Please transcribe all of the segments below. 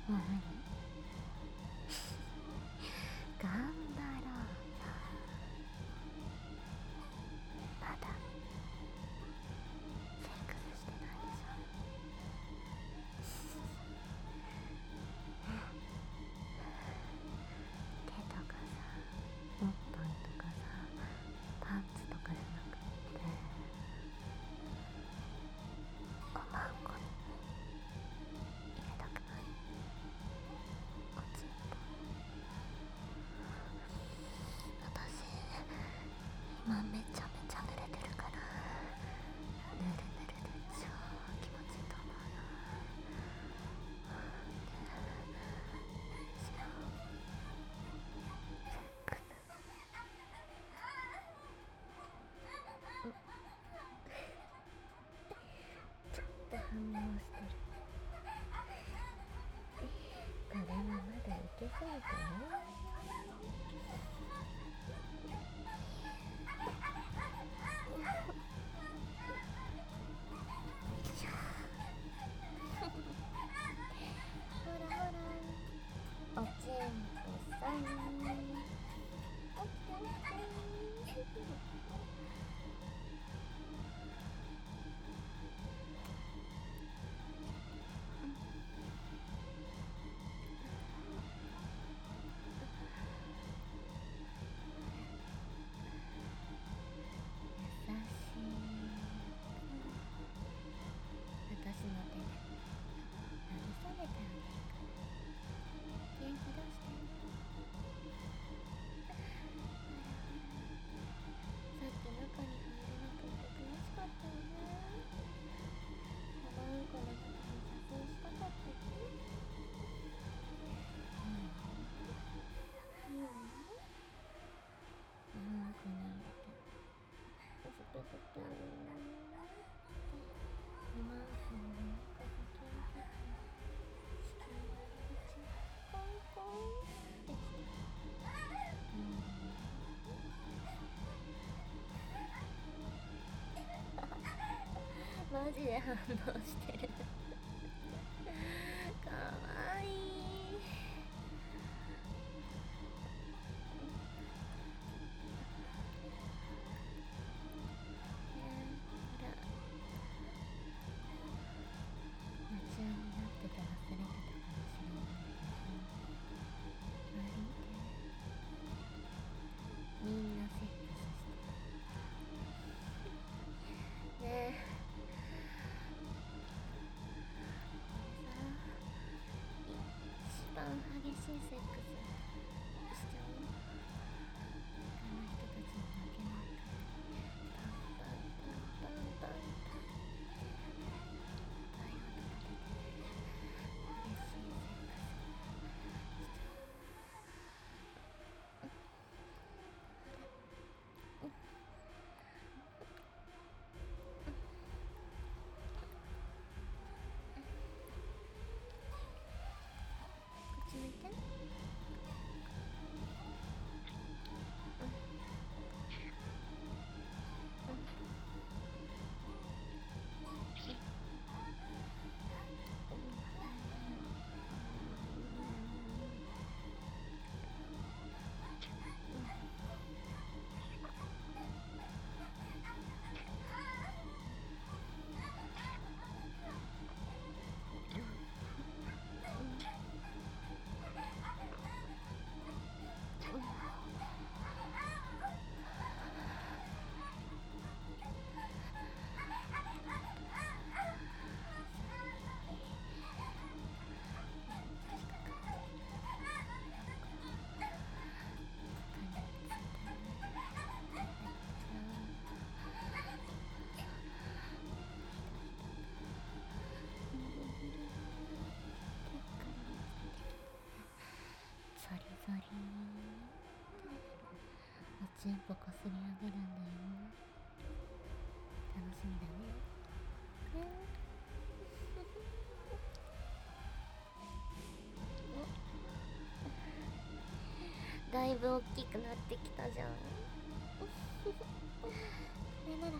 もう無理。頑張ろうよ。まだセックスしてないでしょ。手とかさ、おっぱいとかさ、パンツとかじゃなくっておまんこに入れたくない？おちんぽ。私今めちゃめちゃ濡れてるから、ぬるぬるで超気持ちいいと思うよ。しよう。セックス。ちょっと反応してる。これはまだいけそうかな。ほらほら、おちんぽさん。おちんぽ優しい。私の手で慰めてあげるから元気出して。さっき中に入れなくて悔しかったよね。おまんこの中に写真したかったよね。おまんこに入れてふぷふぷおまんこの中が元気で好きになれちゃう。コンコンってきた。マジで反応してる。かわいい。ほら、夢中になってて忘れてたかもしれないけど、みんなセックスしてる。ねえ、一番激しいセックスしちゃう。他の人たちに負けないからパンパンパンパンパンパンパイ音立てて激しいセックスしちゃう。こっち向いて。ゾリゾリおちんぽこすり上げるんだよ。楽しみだね。だいぶ大きくなってきたじゃん。これなら入るかな。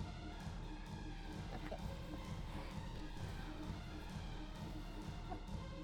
オッケー。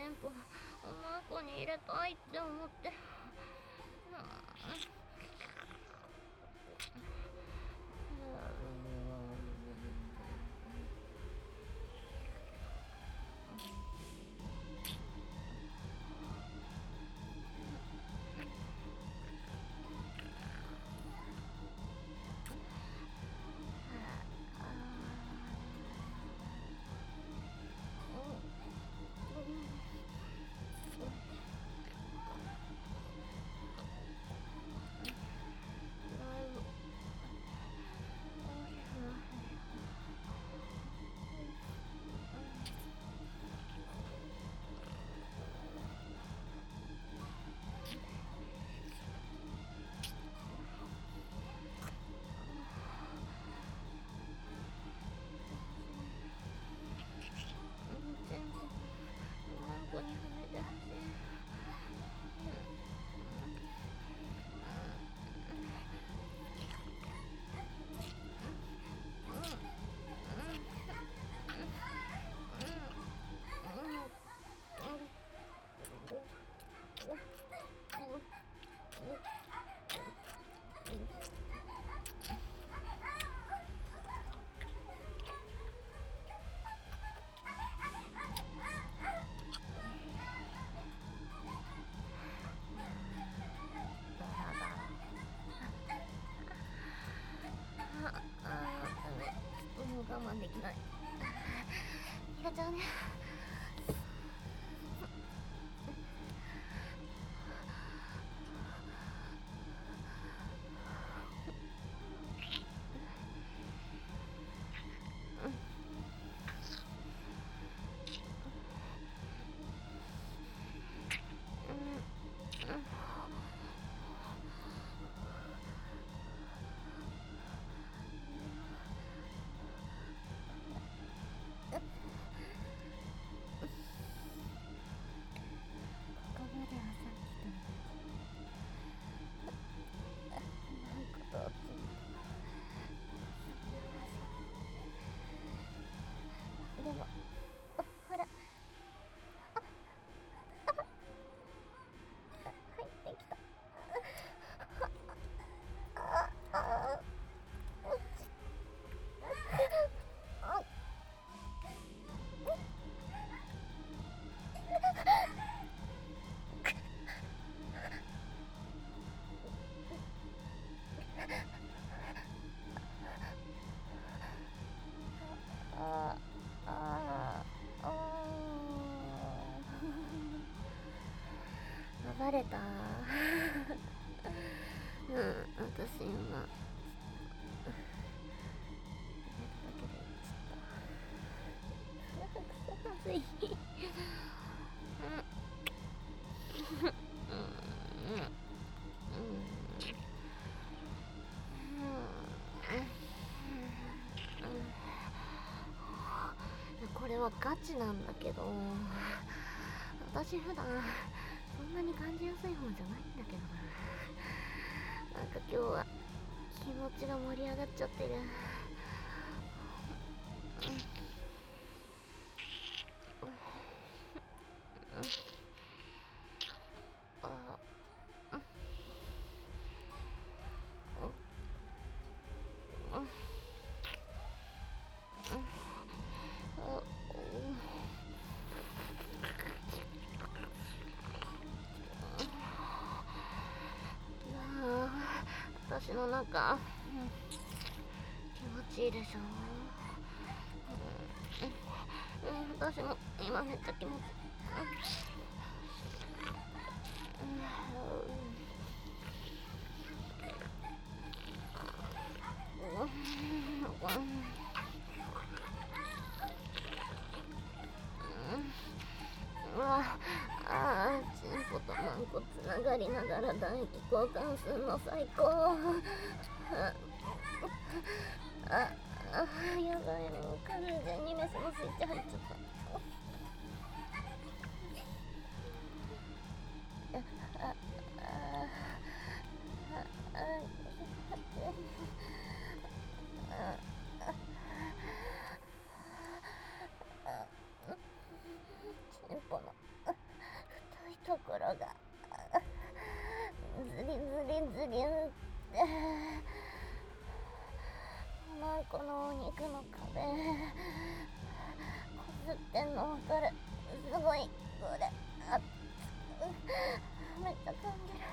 ンポおまんこに入れたいって思って。こにはめてほしい。もう我慢できない。ミラちゃんね。でもほら入ってきた。バレた。私今まずい。これはガチなんだけど、私普段そんなに感じやすい方じゃないんだけどな。なんか今日は気持ちが盛り上がっちゃってる。私の中、気持ちいいでしょ。私も今めっちゃ気持ちいい。チンポとマンコつながりながら唾液交換するの最高。やばい、もう完全にメスのスイッチ入っちゃった。チンポのってんのわかる。すごいこれめっちゃ噛んでる。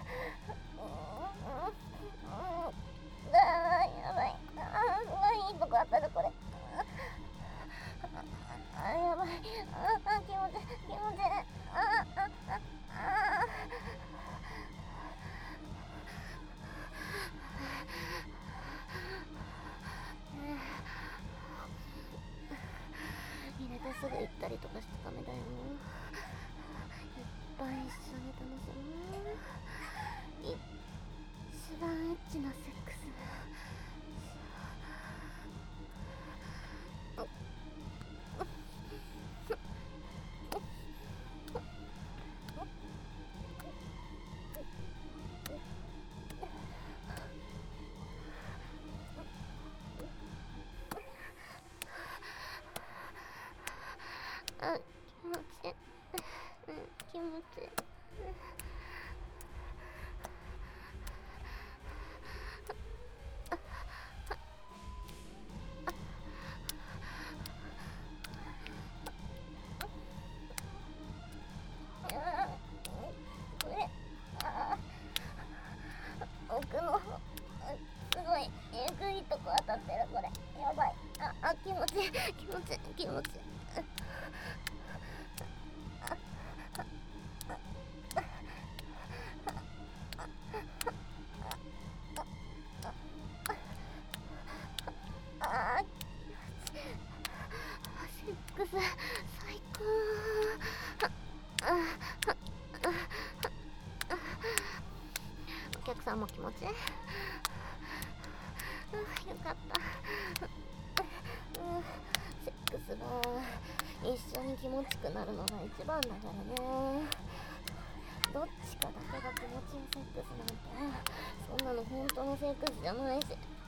やばい。すごいいいとこ当たるこれ。やばい。気持ちいい。入れてすぐ行ったりとかしてダメだよ。いっぱい一緒に楽しむ。一番エッチなセックス。気持ちいい。奥のすごいえぐいとこ当たってるこれ。やばい。気持ちいい。セックス最高。お客さんも気持ちいい。よかった。セックスは一緒に気持ちくなるのが一番だからね。どっちかだけが気持ちいいセックスなんてそんなの本当のセックスじゃないし、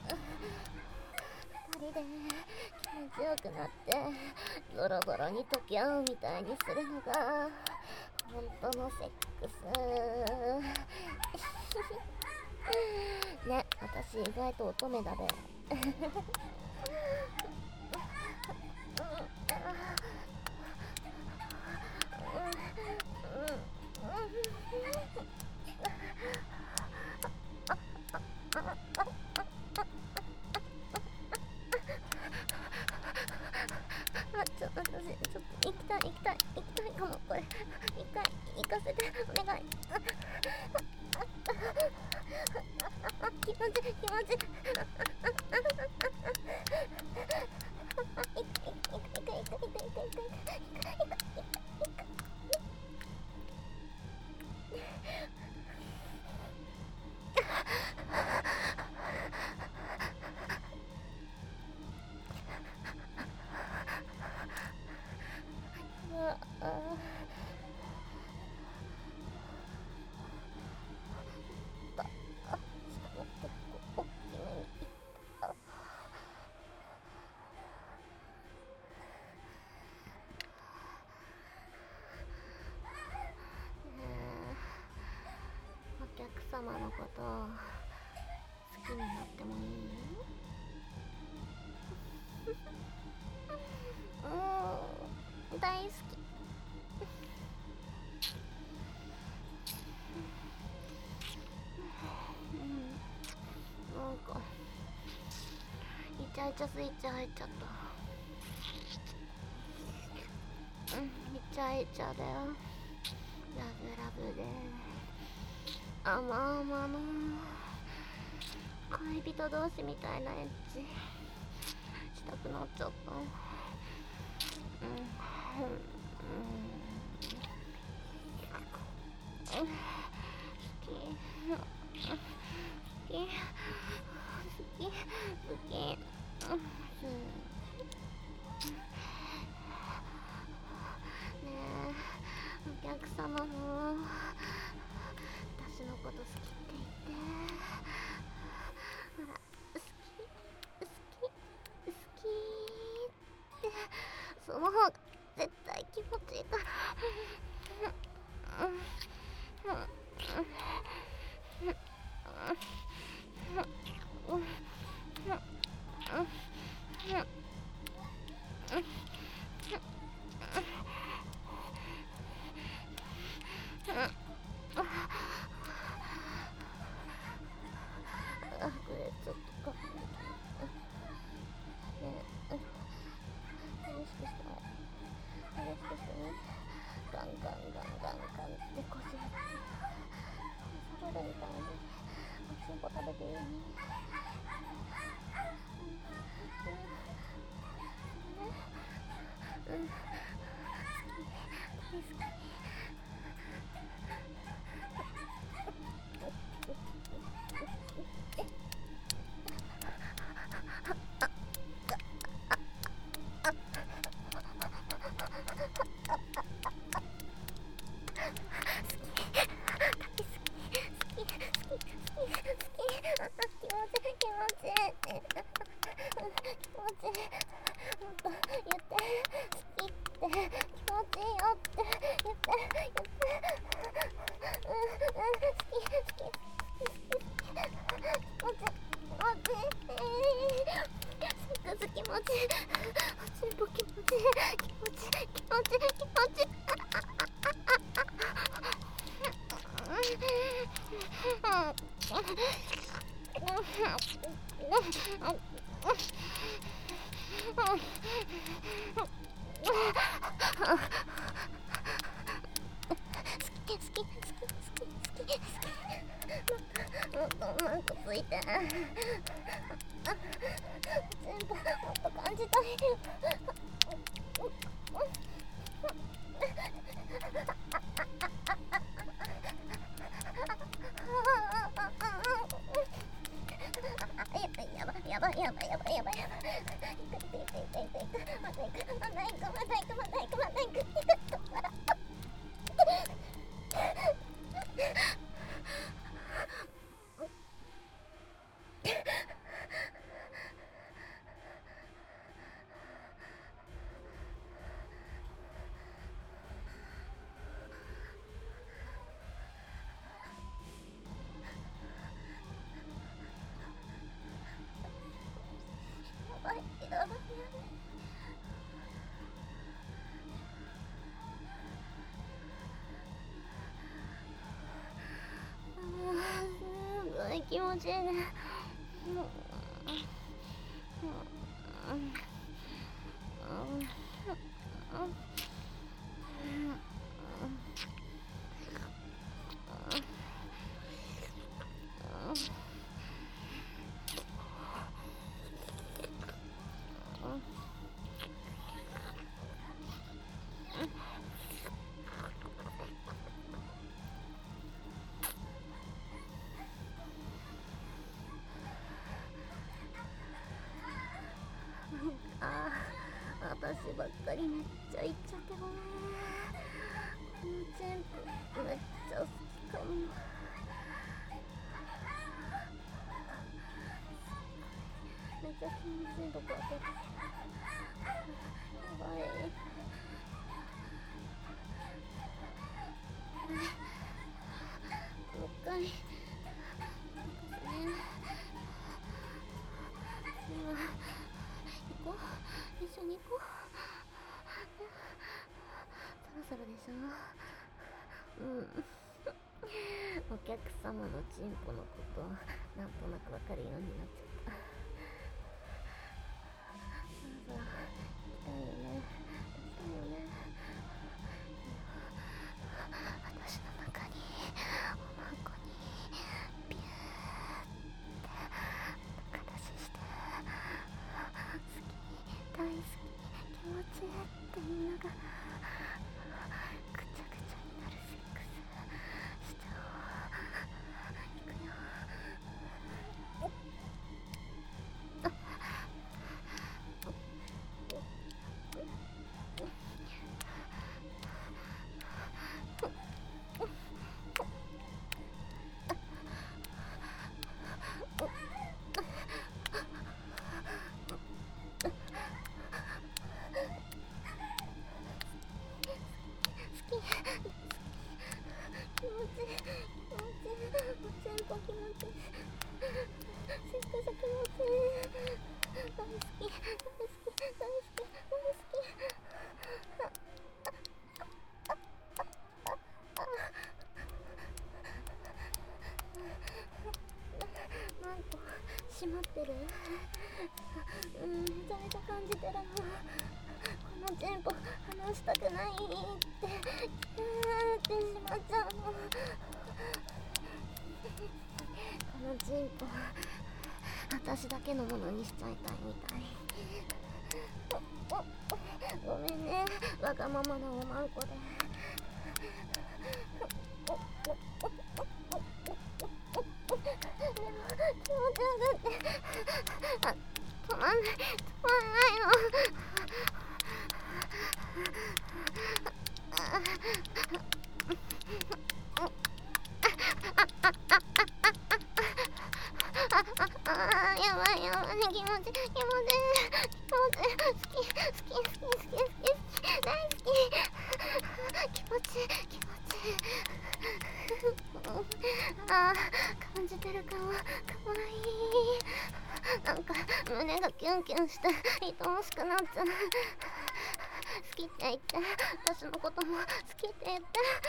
二人で気持ちよくなってゴロゴロに溶け合うみたいにするのが本当のセックスね。私意外と乙女だべ私ちょっと行きたいかも。これ一回行かせてお願い。気持ちいい。お客様のこと好きになってもいい？大好き。なんかイチャイチャスイッチ入っちゃった。イチャイチャだよ。ラブで甘々の恋人同士みたいなエッチしたくなっちゃった。好き。ねえ、お客様も私のこと好きって言って。ほら、好きってその方が絶対気持ちいいから。 ガンって腰サブレみたいにおしんこ食べていい？大好き。なんかついて全部もっと感じたい。やばいすごい気持ちいいね。私ばっかりめっちゃ言っちゃってごめん。このチェンプめっちゃ好きかも。めっちゃ気持ちいいとこ当てる。やばい。もう一回行こう、一緒に行こう。そろそろでしょ。お客様のチンポのことなんとなくわかるようになっちゃった。そろそろ行きたいよね。私の中におまんこにビューって形して好き、大好き、気持ちいいってみんながぐちゃぐちゃになるセックスしちゃおう。いくよ。 ってってしまっちゃうの。このチンポ私だけのものにしちゃいたいみたい。ごめんね、わがままなおまんこで。でも気持ち悪くて止まんないの。やばいやばい、気持ち好き大好き、気持ち感じてるかわいい。なんか胸がキュンキュンして愛おしくなっちゃう。好きって言って、私のことも好きって言って。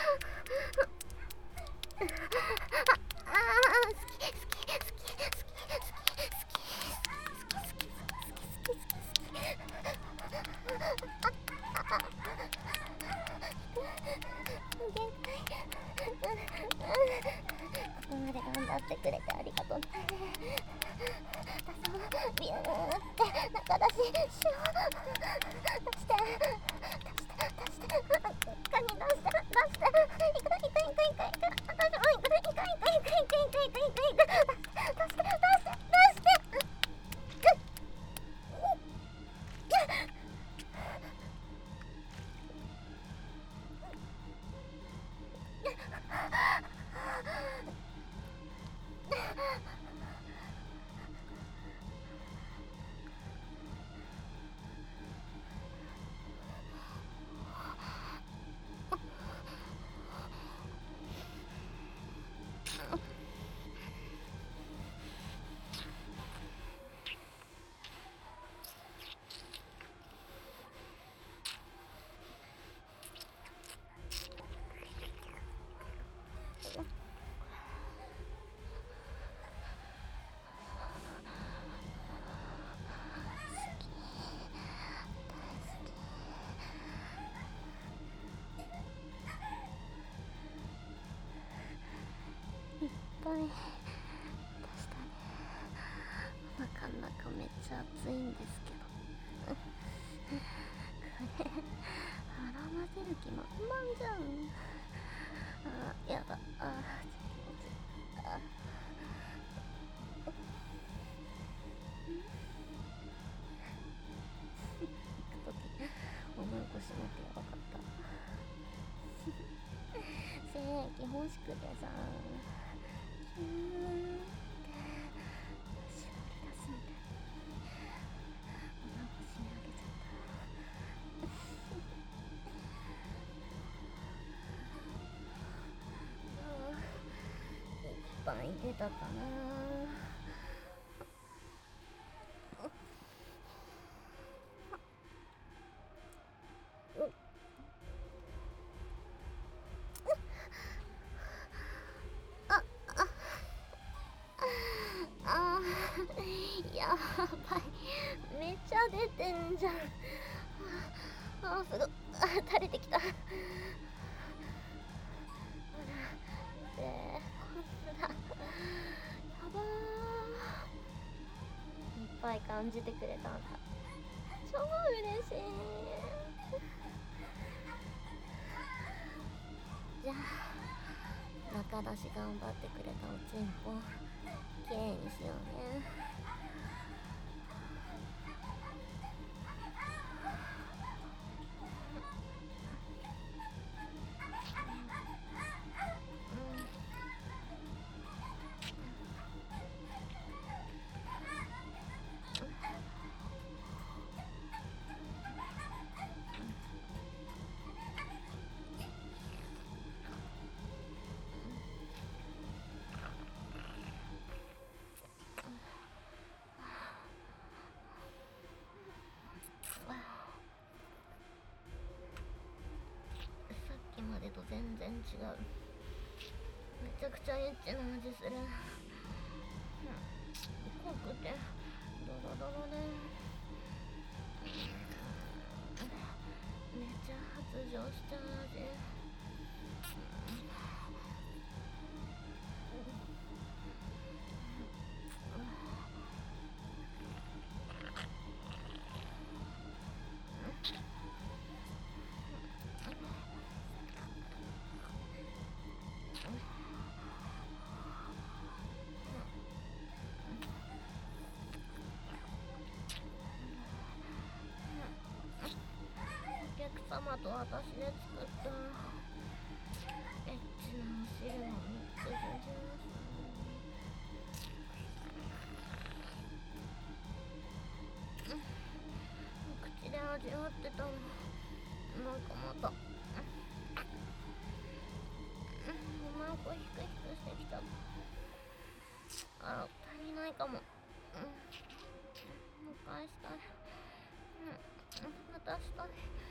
ここまで頑張ってくれてありがとうね。私もビューって中出ししよう。出してカニ出していっぱい出したね。お腹の中めっちゃ暑いんですけどこれ腹混ぜる気満々じゃん。やだ。行くときおまんこしなきゃよかった。精液欲しくてさ、絞り出すみたいにおまんこしにあげちゃった。いっぱい出たかな。やばい、めっちゃ出てんじゃん。すごい垂れてきた。ほらでこんなやばー、いっぱい感じてくれたんだ。超嬉しい。じゃあ中出し頑張ってくれたおちんぽきれいにしようね。までと全然違う。めちゃくちゃエッチな味する。濃くてドロドロでめちゃゃ発情しちゃうぜ。お客様と私で作ったエッチなお汁のミックスジュース、口で味わってたの。なんかまたお腹ヒクヒクしてきたから足りないかも。もう一回したい。またしたい。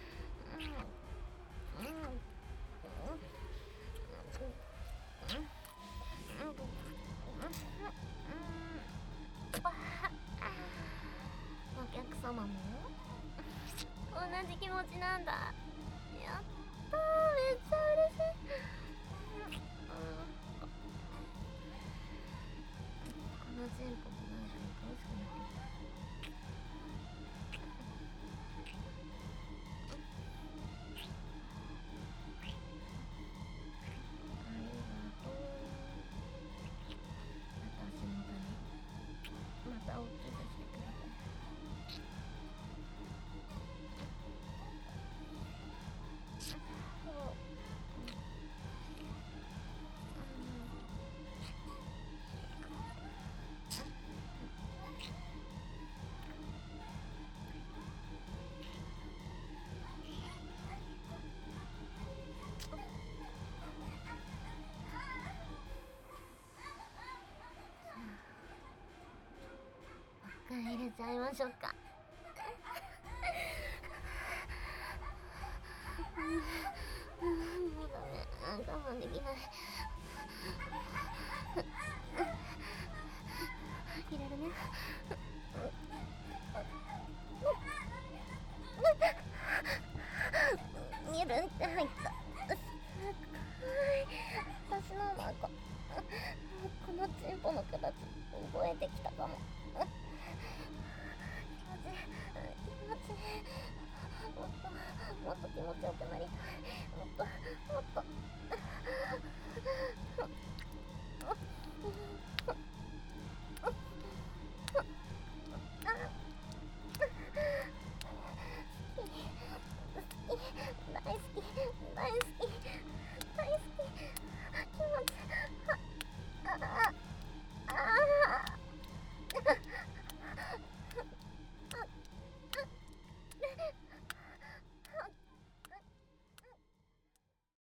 お客様も同じ気持ちなんだ。やったー、めっちゃ嬉しい。このチンポもなんか楽しくなってきた。ありがとう。私のためまた大きくしてくれて。入れちゃいましょうか。もうダメ、我慢できない。入れるね。ニュルンって入った。すごい。私のなんかこのチンポの形覚えてきたかも。もっと気持ちよくなりたい。もっと大好き